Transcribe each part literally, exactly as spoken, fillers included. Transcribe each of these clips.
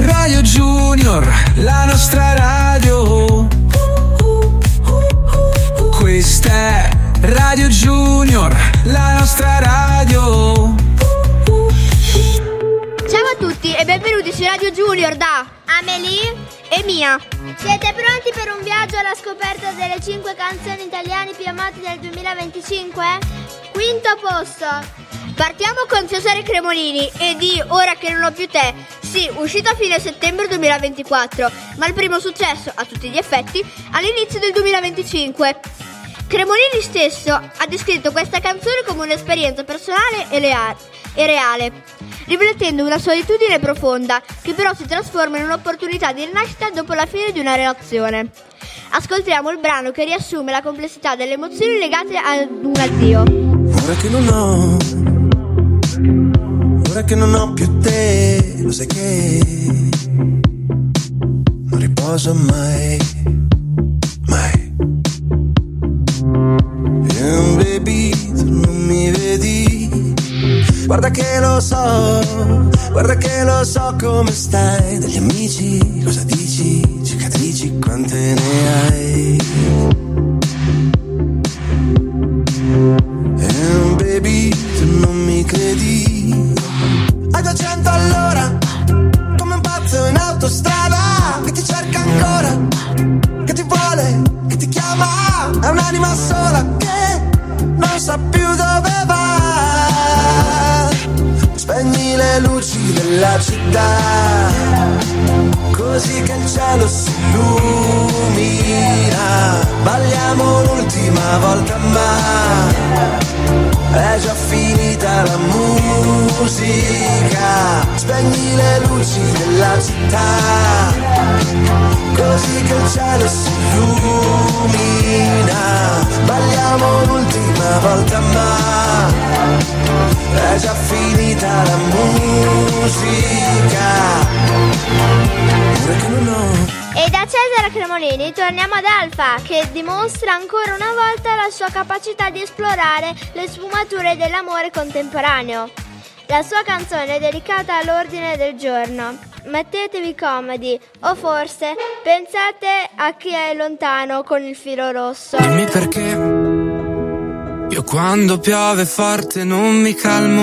Radio Junior, la nostra radio. Questa è Radio Junior, la nostra radio. Ciao a tutti e benvenuti su Radio Junior da Amelie e Mia. Siete pronti per un viaggio alla scoperta delle cinque canzoni italiane più amate del duemilaventicinque? Quinto posto. Partiamo con Cesare Cremonini e di Ora che non ho più te. Sì, uscito a fine settembre duemilaventiquattro, ma il primo successo, a tutti gli effetti, all'inizio del duemilaventicinque. Cremonini stesso ha descritto questa canzone come un'esperienza personale e, lea- e reale, riflettendo una solitudine profonda che però si trasforma in un'opportunità di rinascita dopo la fine di una relazione. Ascoltiamo il brano che riassume la complessità delle emozioni legate ad un addio. Ora che non ho, ora che non ho più te, lo sai che non riposo mai, mai. And baby, tu non mi vedi, guarda che lo so, guarda che lo so come stai. Degli amici, cosa dici? Cicatrici, quante ne hai? And baby, tu non mi credi, hai duecento all'ora, come un pazzo in autostrada, che ti cerca ancora, che ti vuole, che ti chiama, è un'anima sola che non sa più dove va. Spegni le luci della città, così che il cielo si illumina. Balliamo l'ultima volta ma è già finita la musica. Spegni le luci della città, così che il cielo si illumina. Balliamo l'ultima volta ma è già finita la musica. Ora che non ho. E da Cesare Cremonini torniamo ad Alfa, che dimostra ancora una volta la sua capacità di esplorare le sfumature dell'amore contemporaneo. La sua canzone è dedicata all'ordine del giorno. Mettetevi comodi, o forse pensate a chi è lontano con il filo rosso. Dimmi perché io quando piove forte non mi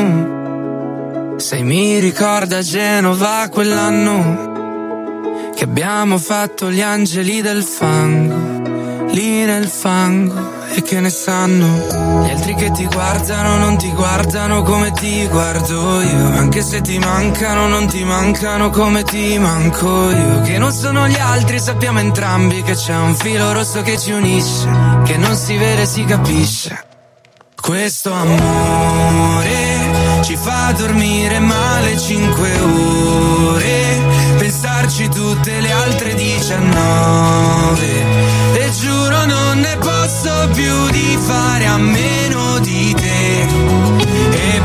calmo. Se mi ricorda Genova quell'anno che abbiamo fatto gli angeli del fango, lì nel fango, e che ne sanno gli altri che ti guardano, non ti guardano come ti guardo io. Anche se ti mancano, non ti mancano come ti manco io. Che non sono gli altri, sappiamo entrambi che c'è un filo rosso che ci unisce, che non si vede, si capisce. Questo amore ci fa dormire male cinque ore, pensarci tutte le altre diciannove, e giuro non ne posso più di fare a meno di te, e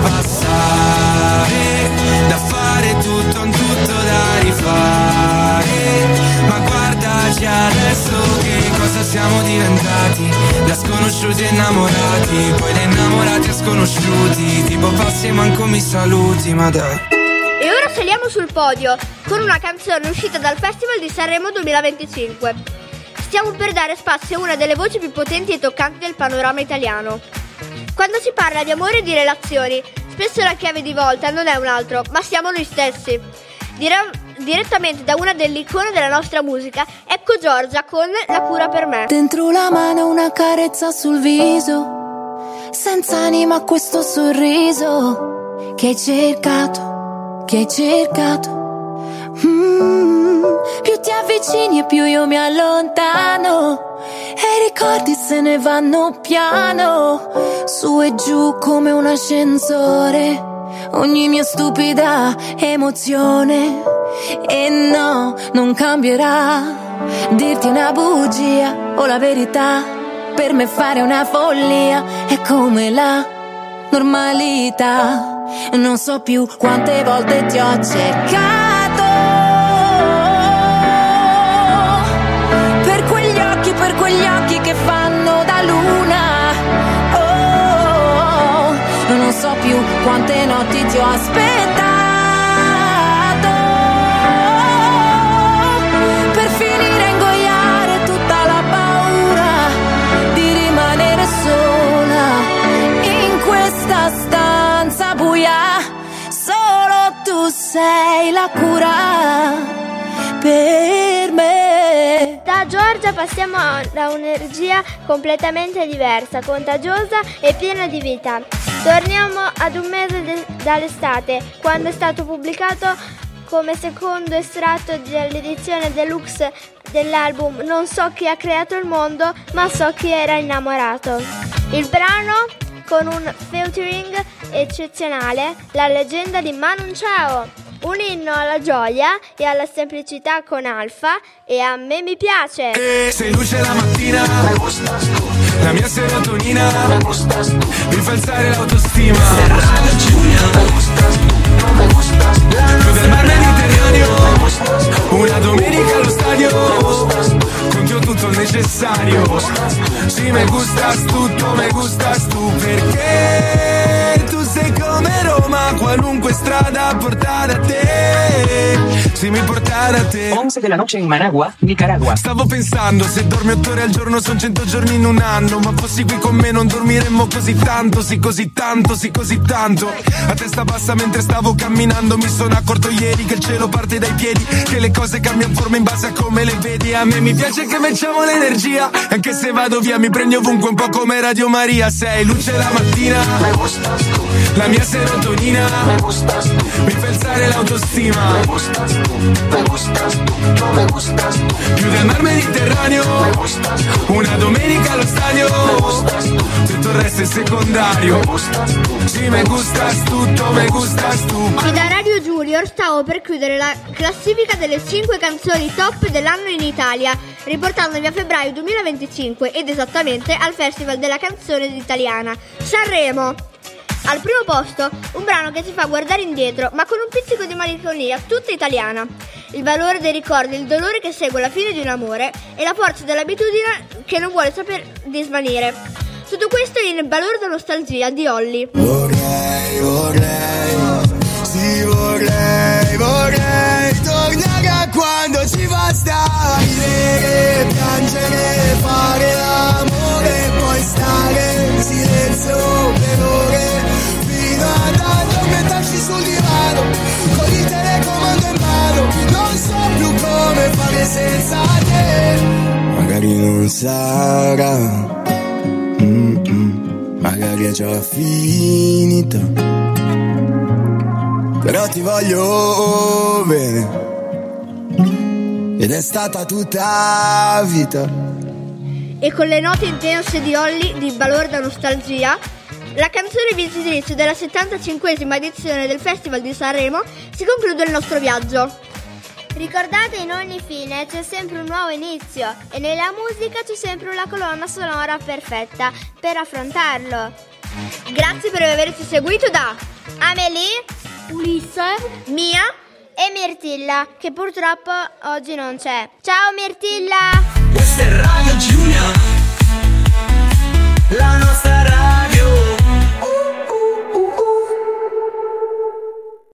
passare da fare tutto a un tutto da rifare. Ma guardaci adesso che cosa siamo diventati, da sconosciuti innamorati, poi da innamorati a sconosciuti, tipo passi e manco mi saluti, ma dai. E ora saliamo sul podio con una canzone uscita dal Festival di Sanremo duemilaventicinque. Stiamo per dare spazio a una delle voci più potenti e toccanti del panorama italiano. Quando si parla di amore e di relazioni, spesso la chiave di volta non è un altro, ma siamo noi stessi. Dire- direttamente da una delle icone della nostra musica, ecco Giorgia con La cura per me. Dentro la mano una carezza sul viso, senza anima questo sorriso che hai cercato, che hai cercato. Mm, più ti avvicini e più io mi allontano, e i ricordi se ne vanno piano, su e giù come un ascensore, ogni mia stupida emozione. E no, non cambierà dirti una bugia o la verità, per me fare una follia è come la normalità. Non so più quante volte ti ho cercato, per quegli occhi, per quegli occhi che fanno da luna. Oh, non so più quante notti ti ho aspettato, sei la cura per me. Da Giorgia passiamo da un'energia completamente diversa, contagiosa e piena di vita. Torniamo ad un mese de- dall'estate, quando è stato pubblicato come secondo estratto dell'edizione deluxe dell'album Non so chi ha creato il mondo, ma so chi era innamorato. Il brano con un featuring eccezionale, La leggenda di Manu Chao, un inno alla gioia e alla semplicità con Alfa, e a me mi piace. E sei luce la mattina, la mia serotonina, mi fa alzare l'autostima. Più del mar Mediterraneo, una domenica allo stadio, conti ho tutto il necessario. Si me gustas tutto, me gustas tu, perché tu sei come Roma, qualunque strada porta da te. Si mi porta da te. once de la noche in Managua, Nicaragua. Stavo pensando, se dormi otto ore al giorno son cento giorni in un anno. Ma fossi qui con me non dormiremmo così tanto, sì così tanto, sì così tanto. A testa bassa mentre stavo camminando mi sono accorto ieri che il cielo parte dai piedi, che le cose cambiano forma in base a come le vedi. A me mi piace che mettiamo l'energia, anche se vado via mi prendi ovunque, un po' come Radio Maria. Sei luce la mattina, la mia serotonina, mi fa alzare l'autostima. Più del mar Mediterraneo, una domenica allo stadio, tutto il resto è secondario. Si me gustas tutto, me gustas tu. E da Radio Junior stavo per chiudere la classifica delle cinque canzoni top dell'anno in Italia, riportandovi a febbraio duemilaventicinque ed esattamente al Festival della Canzone Italiana, Sanremo. Al primo posto, un brano che ti fa guardare indietro, ma con un pizzico di malinconia tutta italiana. Il valore dei ricordi, il dolore che segue la fine di un amore e la forza dell'abitudine che non vuole saper di svanire. Tutto questo in Valore da nostalgia di Olly. Vorrei, vorrei, sì vorrei, vorrei tornare a quando ci bastava ridere, piangere, fare l'amore e poi stare in silenzio per ore, fino ad addormentarci sul divano con il telecomando in mano. Non so più come fare senza te. Magari non sarà, mm-mm, magari è già finita, però ti voglio bene ed è stata tutta vita. E con le note intense di Olly di Valore da nostalgia, la canzone vincitrice della settantacinquesima edizione del Festival di Sanremo, si conclude il nostro viaggio. Ricordate, in ogni fine c'è sempre un nuovo inizio e nella musica c'è sempre una colonna sonora perfetta per affrontarlo. Grazie per averci seguito da Amelie, Ulisse, Mia e Mirtilla, che purtroppo oggi non c'è. Ciao Mirtilla! Questa è Radio Junior, la nostra radio.